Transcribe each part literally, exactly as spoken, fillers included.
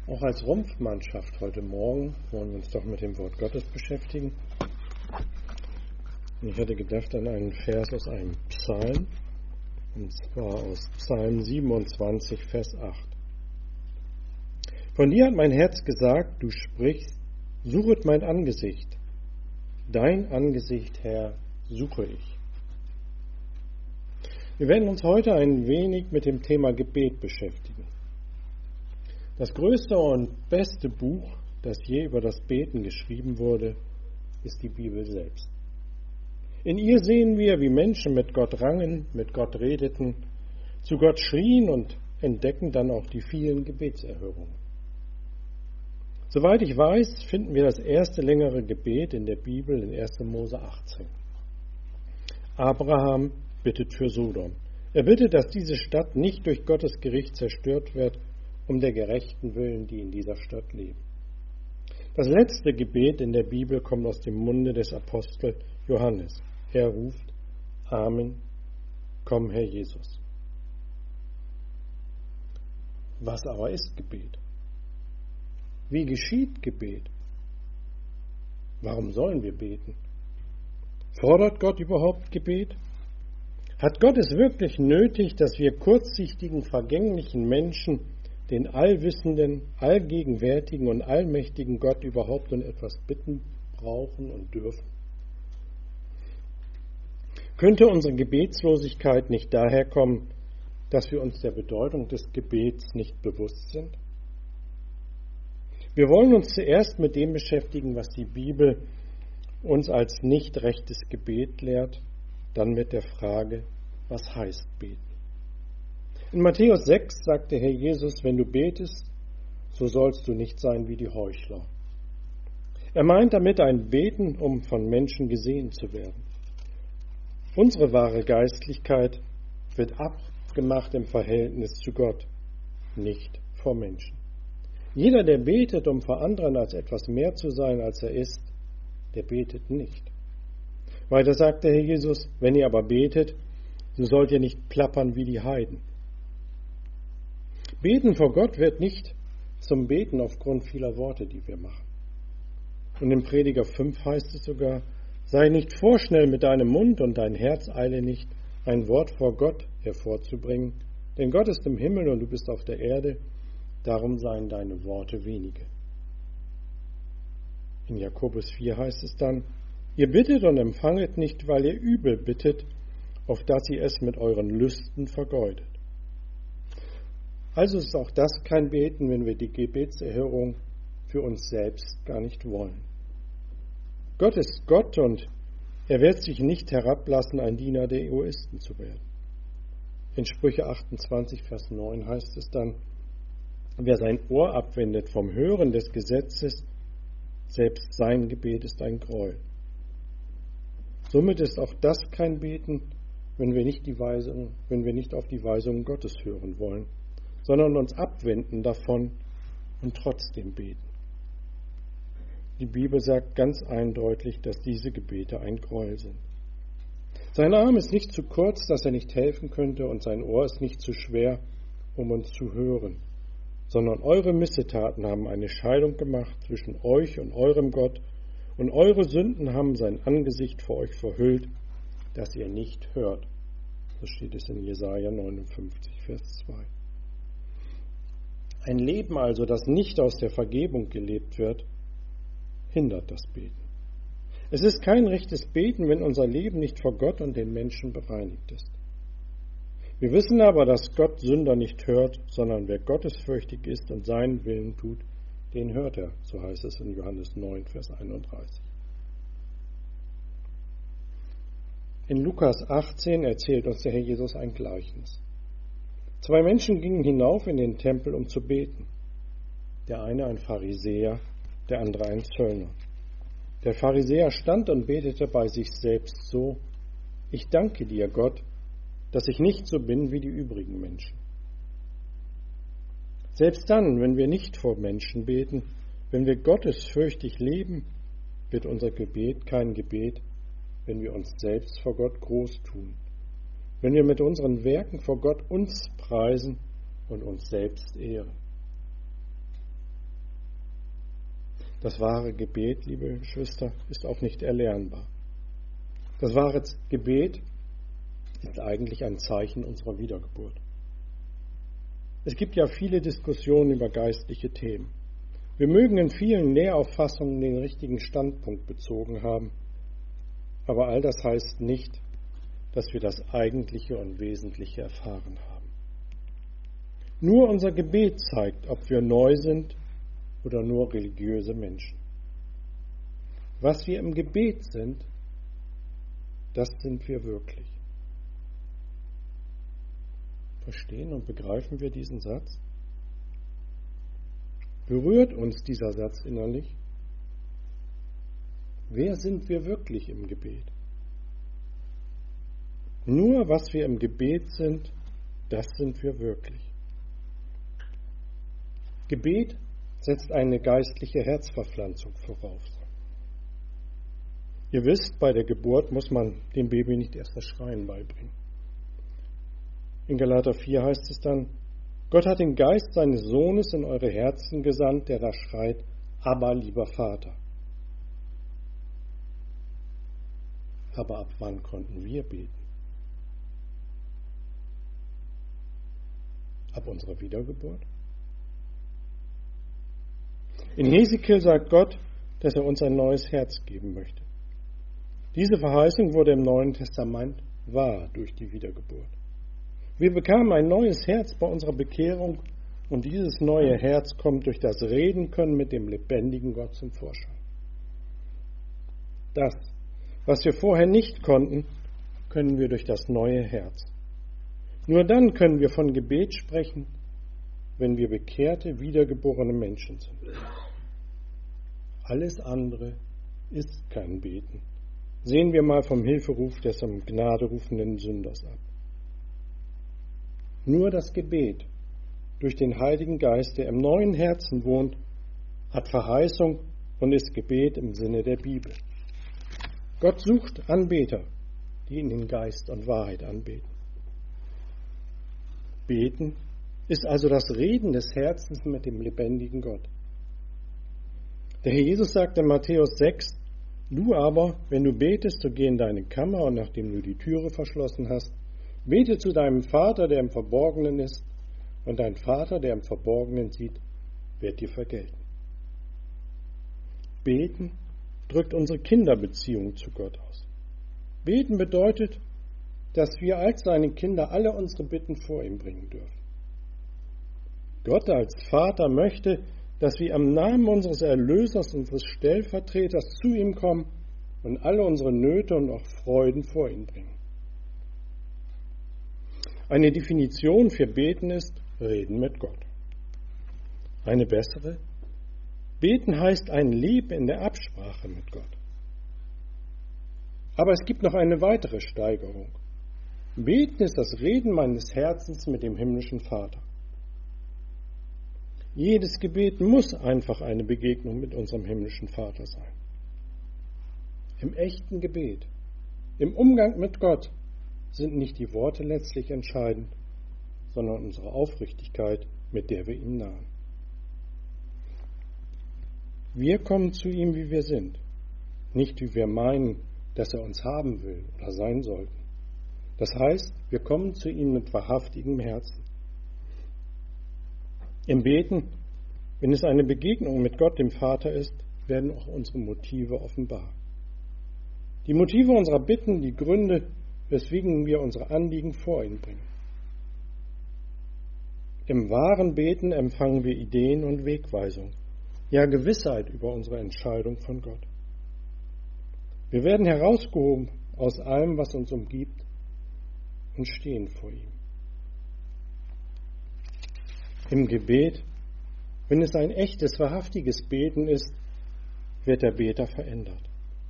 Auch als Rumpfmannschaft heute Morgen wollen wir uns doch mit dem Wort Gottes beschäftigen. Ich hatte gedacht an einen Vers aus einem Psalm, und zwar aus Psalm siebenundzwanzig, Vers acht. Von dir hat mein Herz gesagt, du sprichst, suchet mein Angesicht. Dein Angesicht, Herr, suche ich. Wir werden uns heute ein wenig mit dem Thema Gebet beschäftigen. Das größte und beste Buch, das je über das Beten geschrieben wurde, ist die Bibel selbst. In ihr sehen wir, wie Menschen mit Gott rangen, mit Gott redeten, zu Gott schrien und entdecken dann auch die vielen Gebetserhörungen. Soweit ich weiß, finden wir das erste längere Gebet in der Bibel in erster Mose achtzehn. Abraham bittet für Sodom. Er bittet, dass diese Stadt nicht durch Gottes Gericht zerstört wird, um der Gerechten willen, die in dieser Stadt leben. Das letzte Gebet in der Bibel kommt aus dem Munde des Apostel Johannes. Er ruft, Amen, komm Herr Jesus. Was aber ist Gebet? Wie geschieht Gebet? Warum sollen wir beten? Fordert Gott überhaupt Gebet? Hat Gott es wirklich nötig, dass wir kurzsichtigen, vergänglichen Menschen den allwissenden, allgegenwärtigen und allmächtigen Gott überhaupt um etwas bitten, brauchen und dürfen? Könnte unsere Gebetslosigkeit nicht daher kommen, dass wir uns der Bedeutung des Gebets nicht bewusst sind? Wir wollen uns zuerst mit dem beschäftigen, was die Bibel uns als nicht rechtes Gebet lehrt, dann mit der Frage, was heißt beten? In Matthäus sechs sagt der Herr Jesus, wenn du betest, so sollst du nicht sein wie die Heuchler. Er meint damit ein Beten, um von Menschen gesehen zu werden. Unsere wahre Geistlichkeit wird abgemacht im Verhältnis zu Gott, nicht vor Menschen. Jeder, der betet, um vor anderen als etwas mehr zu sein, als er ist, der betet nicht. Weiter sagt der Herr Jesus, wenn ihr aber betet, so sollt ihr nicht plappern wie die Heiden. Beten vor Gott wird nicht zum Beten aufgrund vieler Worte, die wir machen. Und im Prediger fünf heißt es sogar, sei nicht vorschnell mit deinem Mund und dein Herz eile nicht, ein Wort vor Gott hervorzubringen, denn Gott ist im Himmel und du bist auf der Erde, darum seien deine Worte wenige. In Jakobus vier heißt es dann, ihr bittet und empfanget nicht, weil ihr übel bittet, auf dass ihr es mit euren Lüsten vergeudet. Also ist auch das kein Beten, wenn wir die Gebetserhörung für uns selbst gar nicht wollen. Gott ist Gott und er wird sich nicht herablassen, ein Diener der Egoisten zu werden. In Sprüche achtundzwanzig, Vers neun heißt es dann, wer sein Ohr abwendet vom Hören des Gesetzes, selbst sein Gebet ist ein Gräuel. Somit ist auch das kein Beten, wenn wir nicht die Weisung, wenn wir nicht auf die Weisungen Gottes hören wollen, sondern uns abwenden davon und trotzdem beten. Die Bibel sagt ganz eindeutig, dass diese Gebete ein Gräuel sind. Sein Arm ist nicht zu kurz, dass er nicht helfen könnte, und sein Ohr ist nicht zu schwer, um uns zu hören, sondern eure Missetaten haben eine Scheidung gemacht zwischen euch und eurem Gott, und eure Sünden haben sein Angesicht vor euch verhüllt, dass ihr nicht hört. So steht es in Jesaja neunundfünfzig, Vers zwei. Ein Leben also, das nicht aus der Vergebung gelebt wird, hindert das Beten. Es ist kein rechtes Beten, wenn unser Leben nicht vor Gott und den Menschen bereinigt ist. Wir wissen aber, dass Gott Sünder nicht hört, sondern wer gottesfürchtig ist und seinen Willen tut, den hört er, so heißt es in Johannes neun, Vers einunddreißig. In Lukas achtzehn erzählt uns der Herr Jesus ein Gleichnis. Zwei Menschen gingen hinauf in den Tempel, um zu beten. Der eine ein Pharisäer, der andere ein Zöllner. Der Pharisäer stand und betete bei sich selbst so, ich danke dir, Gott, dass ich nicht so bin wie die übrigen Menschen. Selbst dann, wenn wir nicht vor Menschen beten, wenn wir gottesfürchtig leben, wird unser Gebet kein Gebet, wenn wir uns selbst vor Gott groß tun, wenn wir mit unseren Werken vor Gott uns preisen und uns selbst ehren. Das wahre Gebet, liebe Geschwister, ist auch nicht erlernbar. Das wahre Gebet ist eigentlich ein Zeichen unserer Wiedergeburt. Es gibt ja viele Diskussionen über geistliche Themen. Wir mögen in vielen Lehrauffassungen den richtigen Standpunkt bezogen haben, aber all das heißt nicht, dass wir das Eigentliche und Wesentliche erfahren haben. Nur unser Gebet zeigt, ob wir neu sind oder nur religiöse Menschen. Was wir im Gebet sind, das sind wir wirklich. Verstehen und begreifen wir diesen Satz? Berührt uns dieser Satz innerlich? Wer sind wir wirklich im Gebet? Nur was wir im Gebet sind, das sind wir wirklich. Gebet setzt eine geistliche Herzverpflanzung voraus. Ihr wisst, bei der Geburt muss man dem Baby nicht erst das Schreien beibringen. In Galater vier heißt es dann, Gott hat den Geist seines Sohnes in eure Herzen gesandt, der da schreit, aber lieber Vater. Aber ab wann konnten wir beten? Ab unserer Wiedergeburt? In Hesekiel sagt Gott, dass er uns ein neues Herz geben möchte. Diese Verheißung wurde im Neuen Testament wahr durch die Wiedergeburt. Wir bekamen ein neues Herz bei unserer Bekehrung und dieses neue Herz kommt durch das Reden können mit dem lebendigen Gott zum Vorschein. Das, was wir vorher nicht konnten, können wir durch das neue Herz. Nur dann können wir von Gebet sprechen, wenn wir bekehrte, wiedergeborene Menschen sind. Alles andere ist kein Beten. Sehen wir mal vom Hilferuf des um Gnade rufenden Sünders ab. Nur das Gebet durch den Heiligen Geist, der im neuen Herzen wohnt, hat Verheißung und ist Gebet im Sinne der Bibel. Gott sucht Anbeter, die ihn in Geist und Wahrheit anbeten. Beten ist also das Reden des Herzens mit dem lebendigen Gott. Der Herr Jesus sagt in Matthäus sechs, du aber, wenn du betest, so geh in deine Kammer und nachdem du die Türe verschlossen hast, bete zu deinem Vater, der im Verborgenen ist, und dein Vater, der im Verborgenen sieht, wird dir vergelten. Beten drückt unsere Kinderbeziehung zu Gott aus. Beten bedeutet, dass wir als seine Kinder alle unsere Bitten vor ihm bringen dürfen. Gott als Vater möchte, dass wir im Namen unseres Erlösers, unseres Stellvertreters zu ihm kommen und alle unsere Nöte und auch Freuden vor ihn bringen. Eine Definition für Beten ist Reden mit Gott. Eine bessere? Beten heißt ein Leben in der Absprache mit Gott. Aber es gibt noch eine weitere Steigerung. Beten ist das Reden meines Herzens mit dem himmlischen Vater. Jedes Gebet muss einfach eine Begegnung mit unserem himmlischen Vater sein. Im echten Gebet, im Umgang mit Gott, sind nicht die Worte letztlich entscheidend, sondern unsere Aufrichtigkeit, mit der wir ihm nahen. Wir kommen zu ihm, wie wir sind, nicht wie wir meinen, dass er uns haben will oder sein sollten. Das heißt, wir kommen zu ihm mit wahrhaftigem Herzen. Im Beten, wenn es eine Begegnung mit Gott, dem Vater, ist, werden auch unsere Motive offenbar. Die Motive unserer Bitten, die Gründe, weswegen wir unsere Anliegen vor ihn bringen. Im wahren Beten empfangen wir Ideen und Wegweisung, ja Gewissheit über unsere Entscheidung von Gott. Wir werden herausgehoben aus allem, was uns umgibt, und stehen vor ihm. Im Gebet, wenn es ein echtes, wahrhaftiges Beten ist, wird der Beter verändert.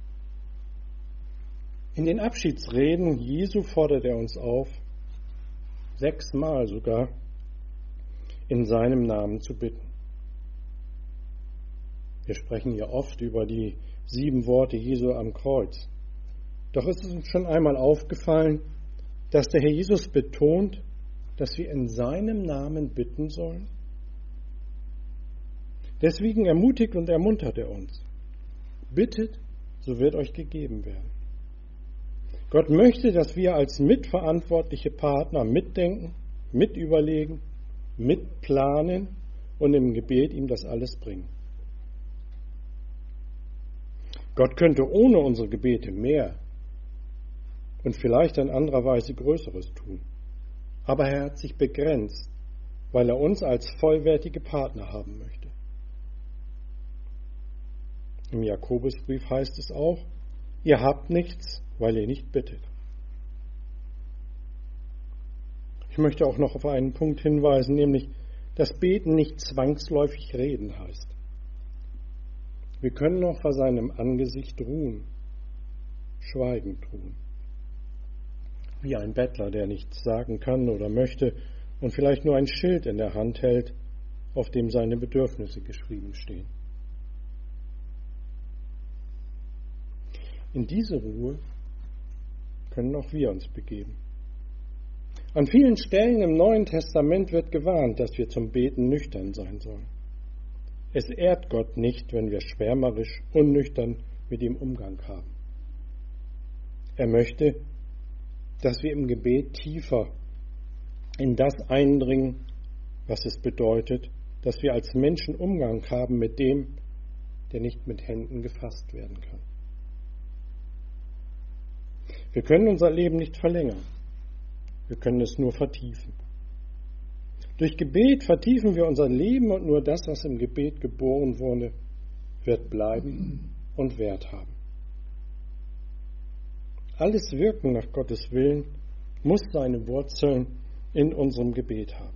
In den Abschiedsreden Jesu fordert er uns auf, sechsmal sogar, in seinem Namen zu bitten. Wir sprechen hier oft über die sieben Worte Jesu am Kreuz. Doch ist es uns schon einmal aufgefallen, dass der Herr Jesus betont, dass wir in seinem Namen bitten sollen? Deswegen ermutigt und ermuntert er uns. Bittet, so wird euch gegeben werden. Gott möchte, dass wir als mitverantwortliche Partner mitdenken, mitüberlegen, mitplanen und im Gebet ihm das alles bringen. Gott könnte ohne unsere Gebete mehr und vielleicht in anderer Weise Größeres tun. Aber er hat sich begrenzt, weil er uns als vollwertige Partner haben möchte. Im Jakobusbrief heißt es auch, ihr habt nichts, weil ihr nicht bittet. Ich möchte auch noch auf einen Punkt hinweisen, nämlich, dass Beten nicht zwangsläufig reden heißt. Wir können auch vor seinem Angesicht ruhen, schweigend ruhen. Wie ein Bettler, der nichts sagen kann oder möchte und vielleicht nur ein Schild in der Hand hält, auf dem seine Bedürfnisse geschrieben stehen. In diese Ruhe können auch wir uns begeben. An vielen Stellen im Neuen Testament wird gewarnt, dass wir zum Beten nüchtern sein sollen. Es ehrt Gott nicht, wenn wir schwärmerisch, unnüchtern mit ihm Umgang haben. Er möchte, dass wir im Gebet tiefer in das eindringen, was es bedeutet, dass wir als Menschen Umgang haben mit dem, der nicht mit Händen gefasst werden kann. Wir können unser Leben nicht verlängern. Wir können es nur vertiefen. Durch Gebet vertiefen wir unser Leben und nur das, was im Gebet geboren wurde, wird bleiben und Wert haben. Alles Wirken nach Gottes Willen muss seine Wurzeln in unserem Gebet haben.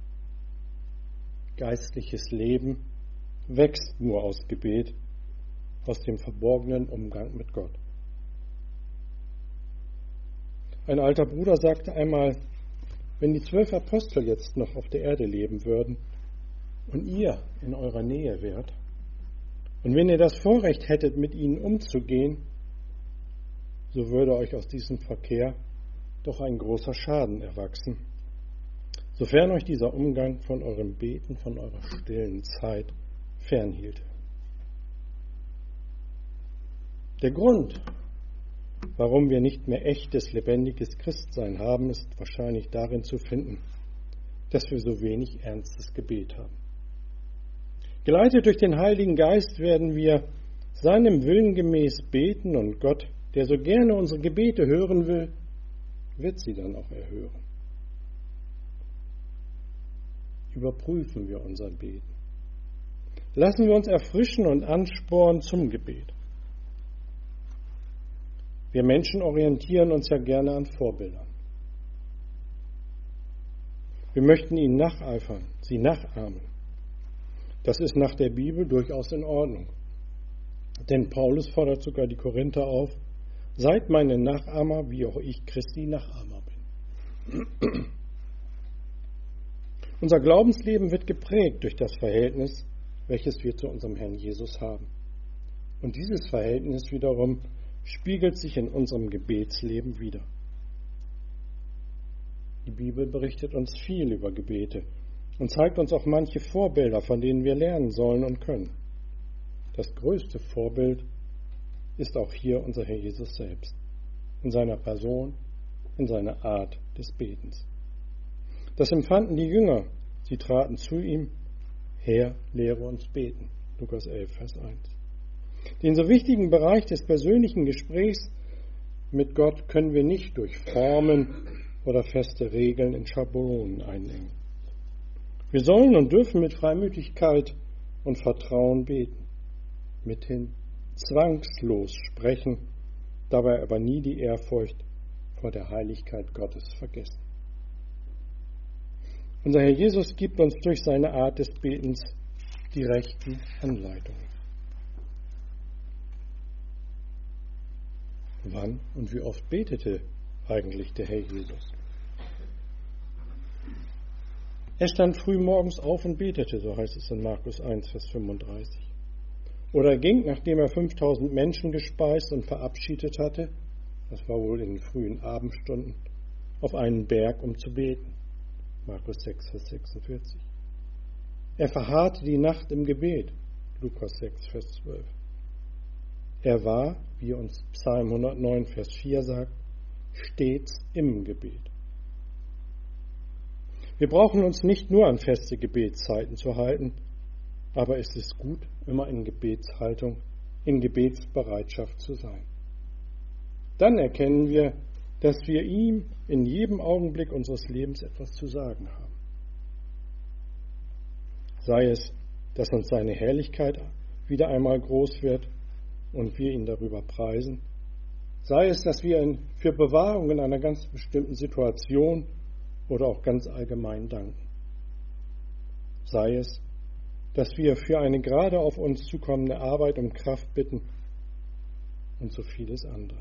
Geistliches Leben wächst nur aus Gebet, aus dem verborgenen Umgang mit Gott. Ein alter Bruder sagte einmal, wenn die zwölf Apostel jetzt noch auf der Erde leben würden und ihr in eurer Nähe wärt und wenn ihr das Vorrecht hättet, mit ihnen umzugehen, so würde euch aus diesem Verkehr doch ein großer Schaden erwachsen, sofern euch dieser Umgang von eurem Beten, von eurer stillen Zeit fernhielte. Der Grund, warum wir nicht mehr echtes, lebendiges Christsein haben, ist wahrscheinlich darin zu finden, dass wir so wenig ernstes Gebet haben. Geleitet durch den Heiligen Geist werden wir seinem Willen gemäß beten und Gott, der so gerne unsere Gebete hören will, wird sie dann auch erhören. Überprüfen wir unser Beten. Lassen wir uns erfrischen und anspornen zum Gebet. Wir Menschen orientieren uns ja gerne an Vorbildern. Wir möchten ihnen nacheifern, sie nachahmen. Das ist nach der Bibel durchaus in Ordnung. Denn Paulus fordert sogar die Korinther auf, seid meine Nachahmer, wie auch ich Christi Nachahmer bin. Unser Glaubensleben wird geprägt durch das Verhältnis, welches wir zu unserem Herrn Jesus haben. Und dieses Verhältnis wiederum spiegelt sich in unserem Gebetsleben wider. Die Bibel berichtet uns viel über Gebete und zeigt uns auch manche Vorbilder, von denen wir lernen sollen und können. Das größte Vorbild ist auch hier unser Herr Jesus selbst, in seiner Person, in seiner Art des Betens. Das empfanden die Jünger. Sie traten zu ihm, Herr, lehre uns beten. Lukas elf, Vers eins. Den so wichtigen Bereich des persönlichen Gesprächs mit Gott können wir nicht durch Formen oder feste Regeln in Schablonen einengen. Wir sollen und dürfen mit Freimütigkeit und Vertrauen beten, mithin zwangslos sprechen, dabei aber nie die Ehrfurcht vor der Heiligkeit Gottes vergessen. Unser Herr Jesus gibt uns durch seine Art des Betens die rechten Anleitungen. Wann und wie oft betete eigentlich der Herr Jesus? Er stand früh morgens auf und betete, so heißt es in Markus eins, Vers fünfunddreißig. Oder er ging, nachdem er fünftausend Menschen gespeist und verabschiedet hatte, das war wohl in den frühen Abendstunden, auf einen Berg, um zu beten. Markus sechs, Vers sechsundvierzig. Er verharrte die Nacht im Gebet. Lukas sechs, Vers zwölf. Er war, wie uns Psalm hundertneun, Vers vier sagt, stets im Gebet. Wir brauchen uns nicht nur an feste Gebetszeiten zu halten, aber es ist gut, immer in Gebetshaltung, in Gebetsbereitschaft zu sein. Dann erkennen wir, dass wir ihm in jedem Augenblick unseres Lebens etwas zu sagen haben. Sei es, dass uns seine Herrlichkeit wieder einmal groß wird und wir ihn darüber preisen, sei es, dass wir für Bewahrung in einer ganz bestimmten Situation oder auch ganz allgemein danken. Sei es, dass wir für eine gerade auf uns zukommende Arbeit um Kraft bitten und so vieles andere.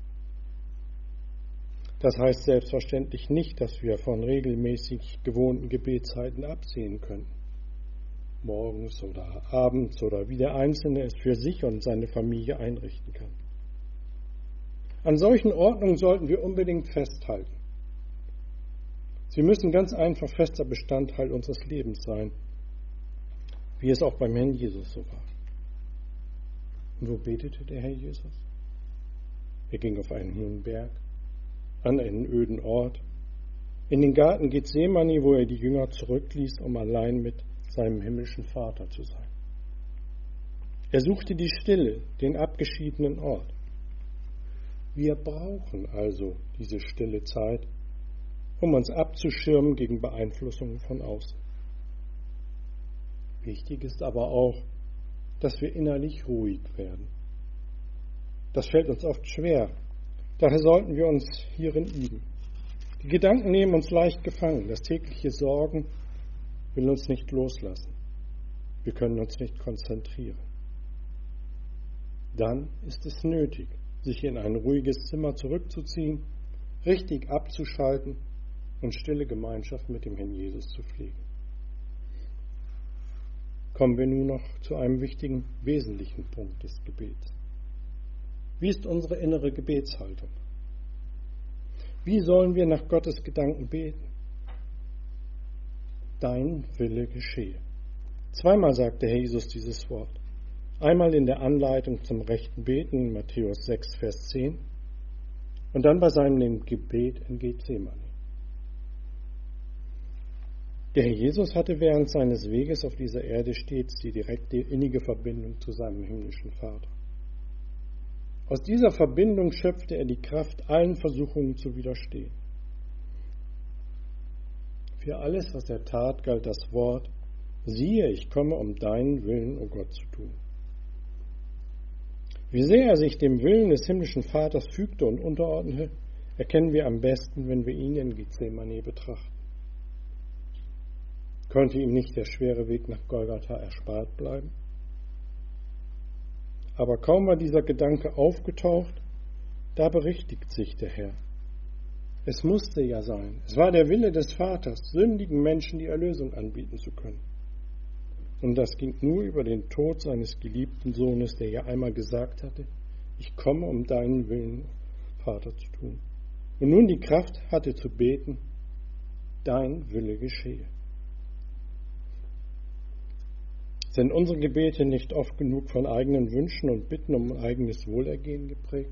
Das heißt selbstverständlich nicht, dass wir von regelmäßig gewohnten Gebetszeiten absehen können. Morgens oder abends oder wie der Einzelne es für sich und seine Familie einrichten kann. An solchen Ordnungen sollten wir unbedingt festhalten. Sie müssen ganz einfach fester Bestandteil unseres Lebens sein, wie es auch beim Herrn Jesus so war. Und wo betete der Herr Jesus? Er ging auf einen hohen Berg, an einen öden Ort, in den Garten Gethsemane, wo er die Jünger zurückließ, um allein mit seinem himmlischen Vater zu sein. Er suchte die Stille, den abgeschiedenen Ort. Wir brauchen also diese stille Zeit, um uns abzuschirmen gegen Beeinflussungen von außen. Wichtig ist aber auch, dass wir innerlich ruhig werden. Das fällt uns oft schwer, daher sollten wir uns hierin üben. Die Gedanken nehmen uns leicht gefangen, das tägliche Sorgen will uns nicht loslassen. Wir können uns nicht konzentrieren. Dann ist es nötig, sich in ein ruhiges Zimmer zurückzuziehen, richtig abzuschalten und stille Gemeinschaft mit dem Herrn Jesus zu pflegen. Kommen wir nun noch zu einem wichtigen, wesentlichen Punkt des Gebets. Wie ist unsere innere Gebetshaltung? Wie sollen wir nach Gottes Gedanken beten? Dein Wille geschehe. Zweimal sagt der Herr Jesus dieses Wort. Einmal in der Anleitung zum rechten Beten in Matthäus sechs, Vers zehn und dann bei seinem Gebet in Gethsemane. Der Herr Jesus hatte während seines Weges auf dieser Erde stets die direkte, innige Verbindung zu seinem himmlischen Vater. Aus dieser Verbindung schöpfte er die Kraft, allen Versuchungen zu widerstehen. Für alles, was er tat, galt das Wort, siehe, ich komme, um deinen Willen, o Gott, zu tun. Wie sehr er sich dem Willen des himmlischen Vaters fügte und unterordnete, erkennen wir am besten, wenn wir ihn in Gethsemane betrachten. Konnte ihm nicht der schwere Weg nach Golgatha erspart bleiben? Aber kaum war dieser Gedanke aufgetaucht, da berichtigt sich der Herr. Es musste ja sein. Es war der Wille des Vaters, sündigen Menschen die Erlösung anbieten zu können. Und das ging nur über den Tod seines geliebten Sohnes, der ja einmal gesagt hatte, ich komme, um deinen Willen, Vater, zu tun. Und nun die Kraft hatte zu beten, dein Wille geschehe. Sind unsere Gebete nicht oft genug von eigenen Wünschen und Bitten um eigenes Wohlergehen geprägt?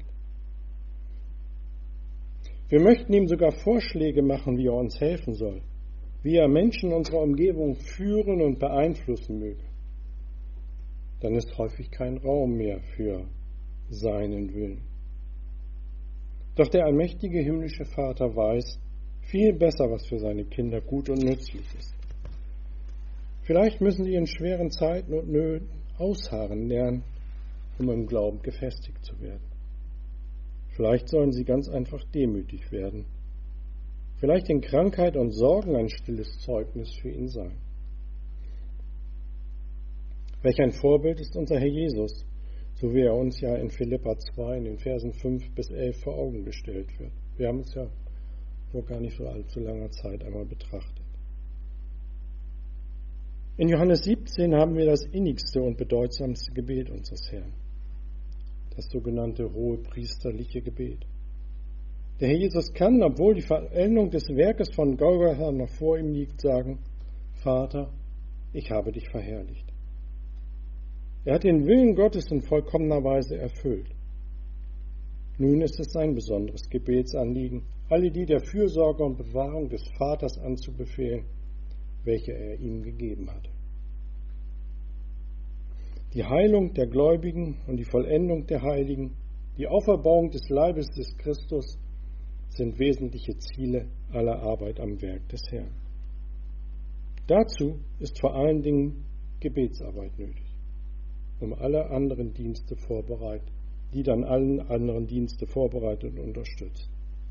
Wir möchten ihm sogar Vorschläge machen, wie er uns helfen soll, wie er Menschen in unserer Umgebung führen und beeinflussen möge. Dann ist häufig kein Raum mehr für seinen Willen. Doch der allmächtige himmlische Vater weiß viel besser, was für seine Kinder gut und nützlich ist. Vielleicht müssen sie in schweren Zeiten und Nöten ausharren lernen, um im Glauben gefestigt zu werden. Vielleicht sollen sie ganz einfach demütig werden. Vielleicht in Krankheit und Sorgen ein stilles Zeugnis für ihn sein. Welch ein Vorbild ist unser Herr Jesus, so wie er uns ja in Philipper zwei in den Versen fünf bis elf vor Augen gestellt wird. Wir haben es ja vor gar nicht so allzu langer Zeit einmal betrachtet. In Johannes siebzehn haben wir das innigste und bedeutsamste Gebet unseres Herrn, das sogenannte hohepriesterliche Gebet. Der Herr Jesus kann, obwohl die Vollendung des Werkes von Golgatha noch vor ihm liegt, sagen, Vater, ich habe dich verherrlicht. Er hat den Willen Gottes in vollkommener Weise erfüllt. Nun ist es sein besonderes Gebetsanliegen, alle die der Fürsorge und Bewahrung des Vaters anzubefehlen, welche er ihm gegeben hatte. Die Heilung der Gläubigen und die Vollendung der Heiligen, die Auferbauung des Leibes des Christus sind wesentliche Ziele aller Arbeit am Werk des Herrn. Dazu ist vor allen Dingen Gebetsarbeit nötig, um alle anderen Dienste vorbereitet, die dann allen anderen Dienste vorbereitet und unterstützt.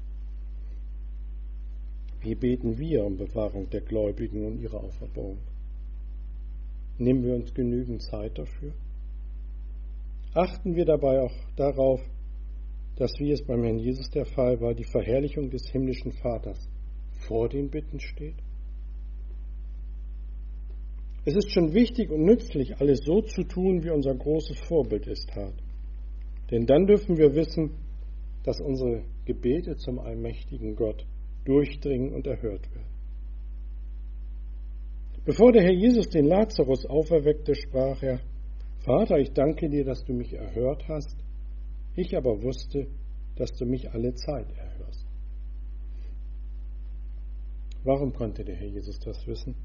Wie beten wir um Bewahrung der Gläubigen und ihre Auferbauung? Nehmen wir uns genügend Zeit dafür? Achten wir dabei auch darauf, dass, wie es beim Herrn Jesus der Fall war, die Verherrlichung des himmlischen Vaters vor den Bitten steht? Es ist schon wichtig und nützlich, alles so zu tun, wie unser großes Vorbild es tat. Denn dann dürfen wir wissen, dass unsere Gebete zum allmächtigen Gott durchdringen und erhört werden. Bevor der Herr Jesus den Lazarus auferweckte, sprach er: Vater, ich danke dir, dass du mich erhört hast. Ich aber wusste, dass du mich alle Zeit erhörst. Warum konnte der Herr Jesus das wissen?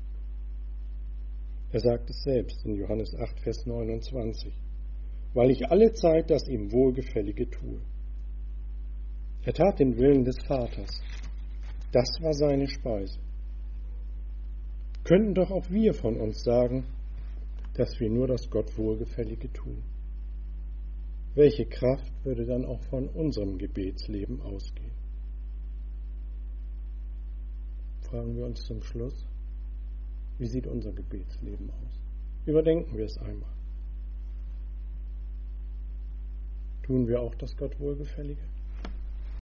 Er sagt es selbst in Johannes acht, Vers neunundzwanzig. Weil ich alle Zeit das ihm Wohlgefällige tue. Er tat den Willen des Vaters. Das war seine Speise. Könnten doch auch wir von uns sagen, dass wir nur das Gott Wohlgefällige tun. Welche Kraft würde dann auch von unserem Gebetsleben ausgehen? Fragen wir uns zum Schluss, wie sieht unser Gebetsleben aus? Überdenken wir es einmal. Tun wir auch das Gott Wohlgefällige?